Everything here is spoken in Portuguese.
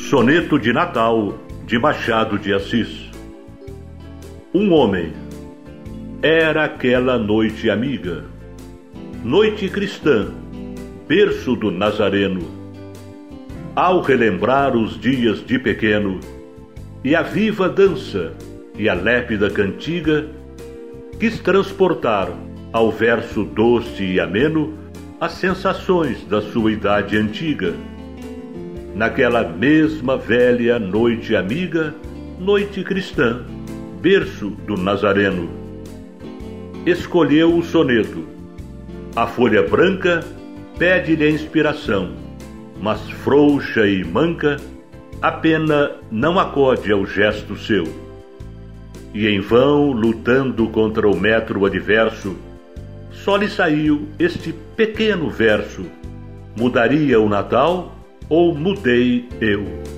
Soneto de Natal, de Machado de Assis. Um homem. Era aquela noite amiga, noite cristã, berço do Nazareno. Ao relembrar os dias de pequeno, e a viva dança e a lépida cantiga, quis transportar ao verso doce e ameno as sensações da sua idade antiga. Naquela mesma velha noite amiga, noite cristã, berço do Nazareno. Escolheu o soneto. A folha branca pede-lhe a inspiração, mas frouxa e manca, a pena não acode ao gesto seu. E em vão, lutando contra o metro adverso, só lhe saiu este pequeno verso: mudaria o Natal ou mudei eu?